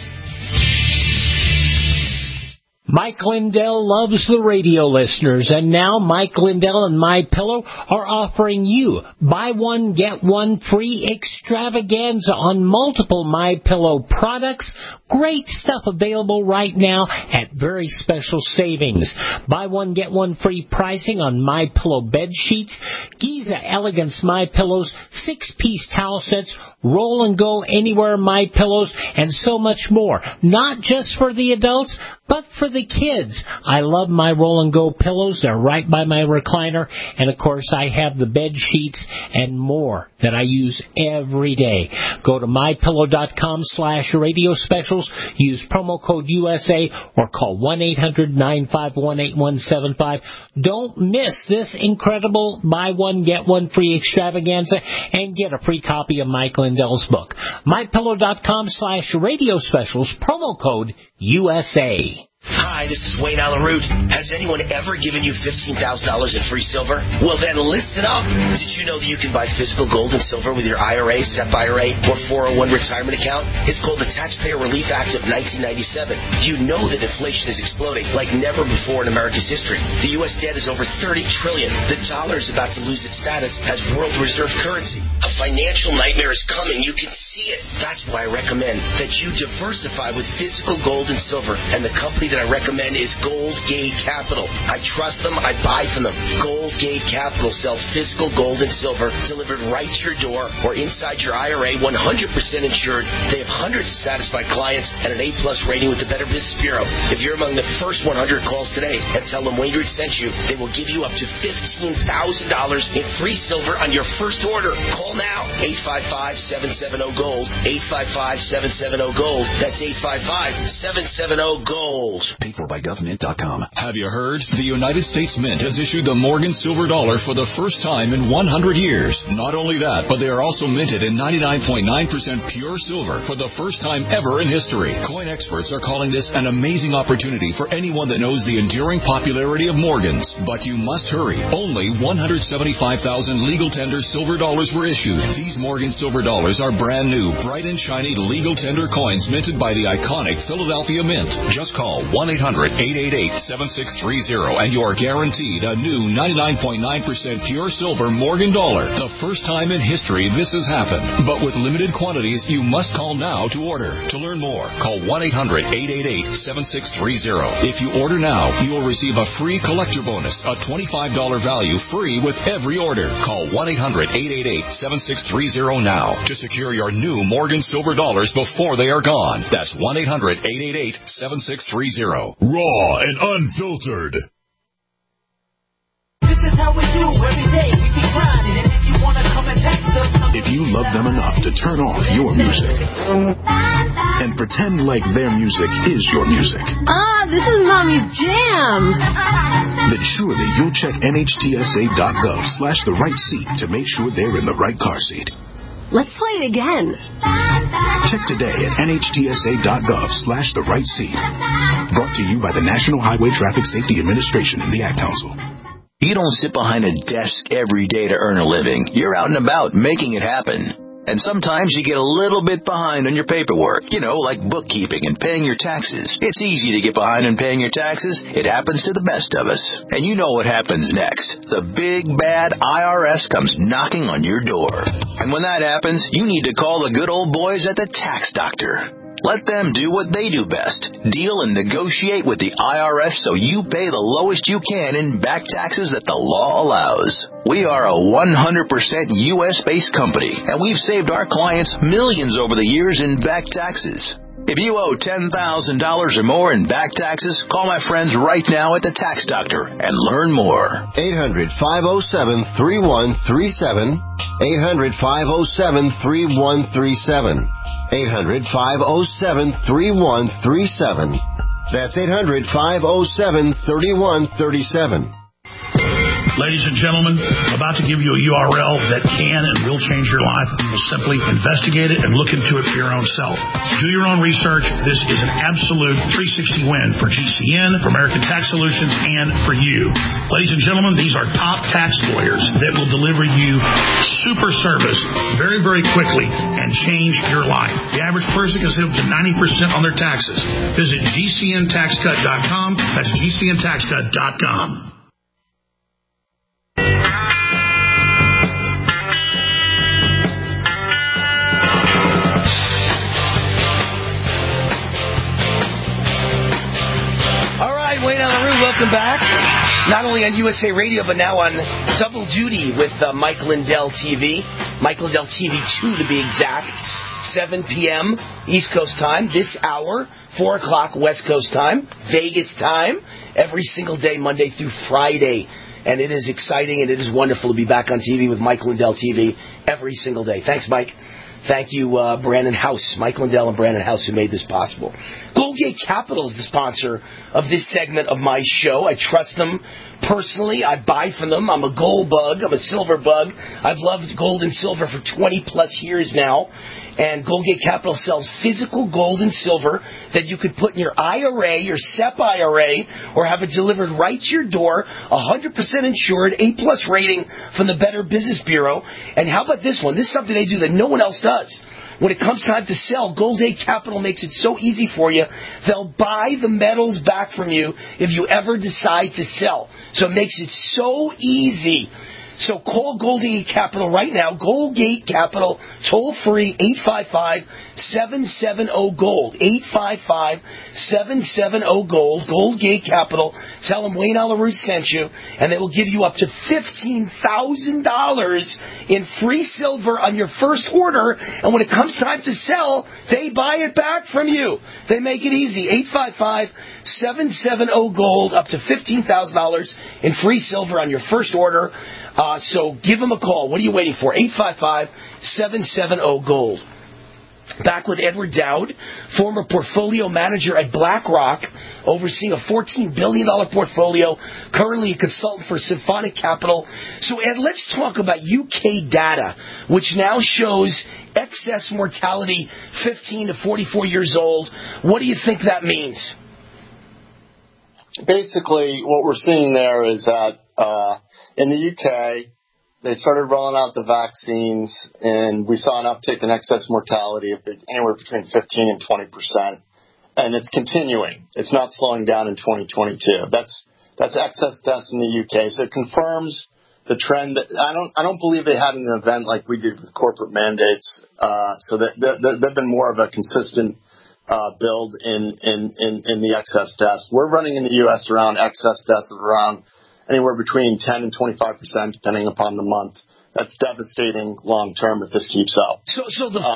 Mike Lindell loves the radio listeners, and now Mike Lindell and MyPillow are offering you buy one, get one free extravaganza on multiple MyPillow products. Great stuff available right now at very special savings. Buy one, get one free pricing on MyPillow bed sheets, Giza Elegance MyPillows, 6-piece towel sets, roll and go anywhere MyPillows, and so much more. Not just for the adults, but for the kids. I love my roll and go pillows. They're right by my recliner. And of course, I have the bed sheets and more that I use every day. Go to mypillow.com/radio specials. Use promo code USA or call 1-800-951-8175. Don't miss this incredible buy one, get one free extravaganza and get a free copy of Mike Lindell's book. mypillow.com/radio specials, promo code USA. Hi, this is Wayne Allen Root. Has anyone ever given you $15,000 in free silver? Well, then listen up. Did you know that you can buy physical gold and silver with your IRA, SEP IRA, or 401 retirement account? It's called the Taxpayer Relief Act of 1997. You know that inflation is exploding like never before in America's history. The U.S. debt is over $30 trillion. The dollar is about to lose its status as world reserve currency. A financial nightmare is coming. You can see it. That's why I recommend that you diversify with physical gold and silver, and the company that I recommend is Gold Gate Capital. I trust them. I buy from them. Gold Gate Capital sells physical gold and silver delivered right to your door or inside your IRA, 100% insured. They have hundreds of satisfied clients and an A-plus rating with the Better Business Bureau. If you're among the first 100 calls today and tell them Wayne Root sent you, they will give you up to $15,000 in free silver on your first order. Call now. 855-770-GOLD. 855-770-GOLD. That's 855-770-GOLD. Paid for by government.com. Have you heard? The United States Mint has issued the Morgan Silver Dollar for the first time in 100 years. Not only that, but they are also minted in 99.9% pure silver for the first time ever in history. Coin experts are calling this an amazing opportunity for anyone that knows the enduring popularity of Morgans. But you must hurry. Only 175,000 legal tender silver dollars were issued. These Morgan Silver Dollars are brand new, bright and shiny legal tender coins minted by the iconic Philadelphia Mint. Just call 1-800-888-7630 and you're guaranteed a new 99.9% pure silver Morgan dollar. The first time in history this has happened. But with limited quantities, you must call now to order. To learn more, call 1-800-888-7630. If you order now, you will receive a free collector bonus, a $25 value free with every order. Call 1-800-888-7630 7630 now to secure your new Morgan Silver dollars before they are gone. That's 1-800-888-7630. Raw and unfiltered. This is how we do every day. We be grinding, and if you wanna come and text us, if you love them enough to turn off your music and pretend like their music is your music, this is Mommy's jam, then surely you'll check NHTSA.gov/the-right-seat to make sure they're in the right car seat. Let's play it again. Check today at NHTSA.gov/the-right-seat. Brought to you by the National Highway Traffic Safety Administration and the Ad Council. You don't sit behind a desk every day to earn a living. You're out and about making it happen. And sometimes you get a little bit behind on your paperwork, like bookkeeping and paying your taxes. It's easy to get behind on paying your taxes. It happens to the best of us. And you know what happens next. The big, bad IRS comes knocking on your door. And when that happens, you need to call the good old boys at the Tax Doctor. Let them do what they do best. Deal and negotiate with the IRS so you pay the lowest you can in back taxes that the law allows. We are a 100% U.S.-based company, and we've saved our clients millions over the years in back taxes. If you owe $10,000 or more in back taxes, call my friends right now at the Tax Doctor and learn more. 800-507-3137. 800-507-3137. 800-507-3137. That's 800-507-3137. Ladies and gentlemen, I'm about to give you a URL that can and will change your life. You'll simply investigate it and look into it for your own self. Do your own research. This is an absolute 360 win for GCN, for American Tax Solutions, and for you. Ladies and gentlemen, these are top tax lawyers that will deliver you super service very, very quickly and change your life. The average person can save up to 90% on their taxes. Visit GCNTaxCut.com. That's GCNTaxCut.com. Wayne on the Root, welcome back. Not only on USA Radio, but now on double duty with Mike Lindell TV. Mike Lindell TV 2 to be exact. 7 p.m. East Coast time. This hour, 4 o'clock West Coast time. Vegas time. Every single day, Monday through Friday. And it is exciting and it is wonderful to be back on TV with Mike Lindell TV every single day. Thanks, Mike. Thank you, Brandon House, Mike Lindell and Brandon House, who made this possible. Goldgate Capital is the sponsor of this segment of my show. I trust them personally. I buy from them. I'm a gold bug. I'm a silver bug. I've loved gold and silver for 20-plus years now. And Goldgate Capital sells physical gold and silver that you could put in your IRA, your SEP IRA, or have it delivered right to your door, 100% insured, A-plus rating from the Better Business Bureau. And how about this one? This is something they do that no one else does. When it comes time to sell, Goldgate Capital makes it so easy for you. They'll buy the metals back from you if you ever decide to sell. So it makes it so easy. So call Goldgate Capital right now. Goldgate Capital, toll free, 855-770-GOLD. 855-770-GOLD. Goldgate Capital. Tell them Wayne Alaroot sent you, and they will give you up to $15,000 in free silver on your first order. And when it comes time to sell, they buy it back from you. They make it easy. 855-770-GOLD, up to $15,000 in free silver on your first order. So give them a call. What are you waiting for? 855-770-GOLD. Back with Edward Dowd, former portfolio manager at BlackRock, overseeing a $14 billion portfolio, currently a consultant for Symphonic Capital. So, Ed, let's talk about UK data, which now shows excess mortality 15 to 44 years old. What do you think that means? Basically, what we're seeing there is that in the UK, they started rolling out the vaccines, and we saw an uptick in excess mortality of anywhere between 15 and 20%. And it's continuing. It's not slowing down in 2022. That's excess deaths in the UK. So it confirms the trend. That I don't believe they had an event like we did with corporate mandates. So that they've been more of a consistent build in the excess deaths. We're running in the U.S. around excess deaths of around anywhere between 10 and 25%, depending upon the month. That's devastating long term if this keeps up. So the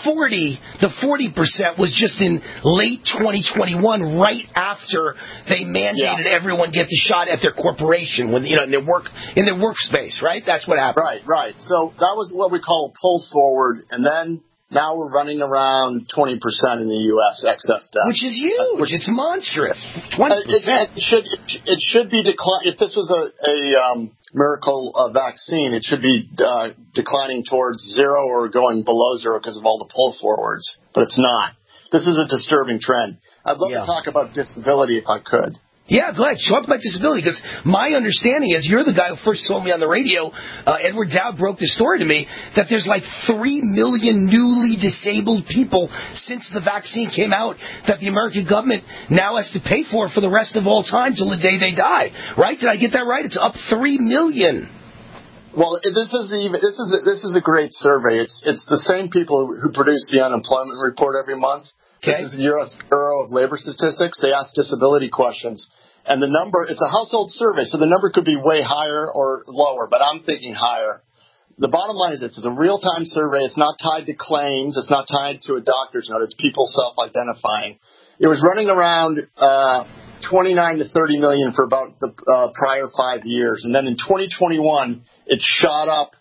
40% was just in late 2021, right after they mandated everyone get the shot at their corporation when in their workspace, right? That's what happened. Right. So that was what we call a pull forward, and then now we're running around 20% in the U.S. excess death, which is huge. It's monstrous. 20%. It should be decline. If this was a miracle vaccine, it should be declining towards zero or going below zero because of all the pull forwards. But it's not. This is a disturbing trend. I'd love to talk about disability if I could. Yeah, glad. Talk about disability, because my understanding is you're the guy who first told me on the radio, Edward Dowd broke the story to me, that there's like 3 million newly disabled people since the vaccine came out that the American government now has to pay for the rest of all time till the day they die. Right? Did I get that right? It's up 3 million. Well, this is a great survey. It's the same people who produce the unemployment report every month. Okay. This is the U.S. Bureau of Labor Statistics. They ask disability questions. And the number, it's a household survey, so the number could be way higher or lower, but I'm thinking higher. The bottom line is it's a real-time survey. It's not tied to claims. It's not tied to a doctor's note. It's people self-identifying. It was running around 29 to 30 million for about the prior 5 years. And then in 2021, it shot up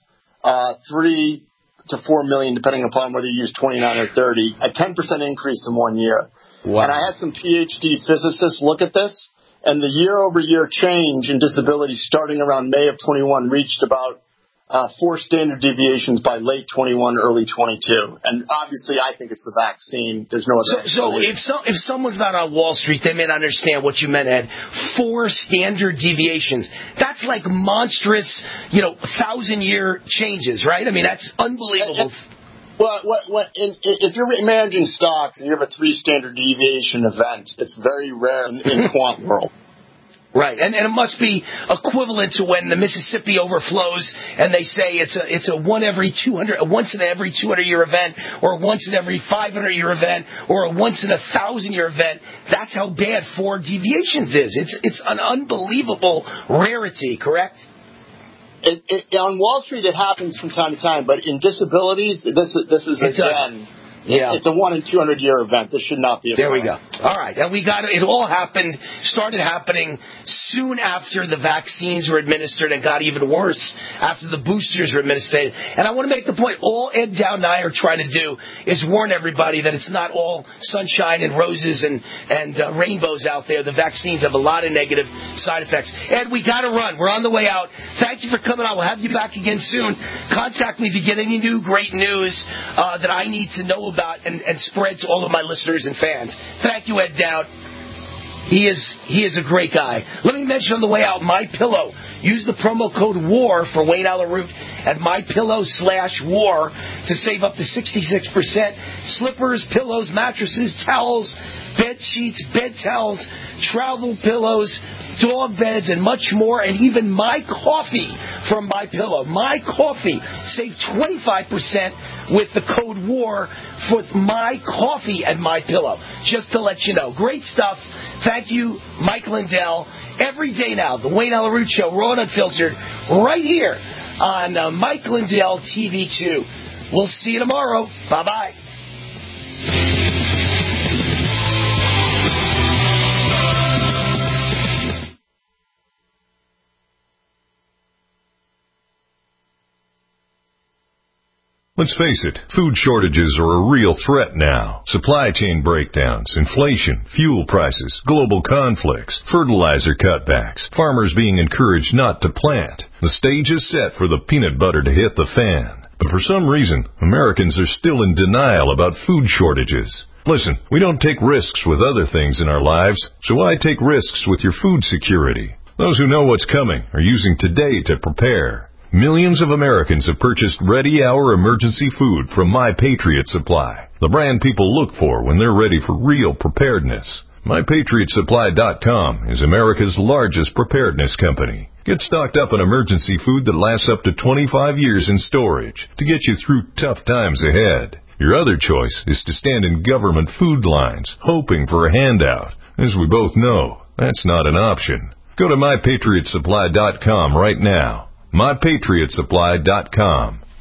3 to 4 million, depending upon whether you use 29 or 30, a 10% increase in 1 year. Wow. And I had some PhD physicists look at this, and the year-over-year change in disability starting around May of 21 reached about 4 standard deviations by late 21, early 22. And obviously, I think it's the vaccine. There's no other. So if someone's not on Wall Street, they may not understand what you meant, Ed. 4 standard deviations. That's like monstrous, 1,000-year changes, right? I mean, that's unbelievable. If you're managing stocks and you have a 3 standard deviation event, it's very rare in quant world. Right, and it must be equivalent to when the Mississippi overflows, and they say it's a once in every 200-year event, or a once in every 500-year event, or a once in a 1,000-year event. That's how bad 4 deviations is. It's an unbelievable rarity, correct? On Wall Street, it happens from time to time, but in disabilities, this is again. Yeah. It's a 1 in 200-year event. This should not be a problem. There we go. All right. And it all started happening soon after the vaccines were administered, and got even worse after the boosters were administered. And I want to make the point, all Ed Dowd and I are trying to do is warn everybody that it's not all sunshine and roses and rainbows out there. The vaccines have a lot of negative side effects. Ed, we got to run. We're on the way out. Thank you for coming on. We'll have you back again soon. Contact me if you get any new great news that I need to know about and spread to all of my listeners and fans. Thank you, Ed Dowd. He is a great guy. Let me mention on the way out, MyPillow. Use the promo code WAR for Wayne Allyn Root at MyPillow/WAR to save up to 66%. Slippers, pillows, mattresses, towels, bed sheets, bed towels, travel pillows, dog beds, and much more, and even My Coffee from MyPillow. My Coffee. Save 25% with the code WAR for My Coffee at MyPillow. Just to let you know. Great stuff. Thank you, Mike Lindell. Every day now, the Wayne Allyn Root Show, raw and unfiltered, right here on Mike Lindell TV2. We'll see you tomorrow. Bye-bye. Let's face it, food shortages are a real threat now. Supply chain breakdowns, inflation, fuel prices, global conflicts, fertilizer cutbacks, farmers being encouraged not to plant. The stage is set for the peanut butter to hit the fan. But for some reason, Americans are still in denial about food shortages. Listen, we don't take risks with other things in our lives, so why take risks with your food security? Those who know what's coming are using today to prepare. Millions of Americans have purchased ready-hour emergency food from My Patriot Supply, the brand people look for when they're ready for real preparedness. MyPatriotSupply.com is America's largest preparedness company. Get stocked up on emergency food that lasts up to 25 years in storage to get you through tough times ahead. Your other choice is to stand in government food lines, hoping for a handout. As we both know, that's not an option. Go to MyPatriotSupply.com right now. MyPatriotSupply.com.